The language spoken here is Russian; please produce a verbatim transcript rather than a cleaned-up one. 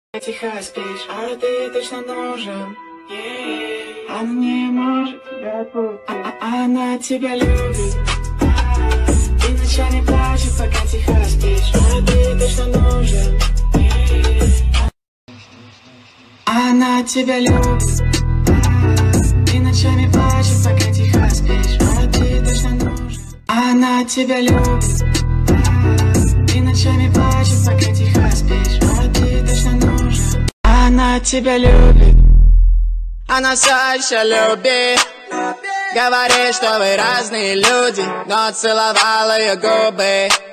Тихо спишь, а ты точно нужен. Yeah. Она не может тебя отпустить, а, а она тебя любит. И ночами плачет, пока тихо спишь, а ты точно нужен. Yeah. Она тебя любит. И ночами плачет, пока тихо спишь, а ты точно нужен. Она тебя любит. И ночами плачет, пока тихо спишь, а ты точно нужен. Она тебя любит. Она все еще любит. Говорит, что вы разные люди, но целовала ее губы.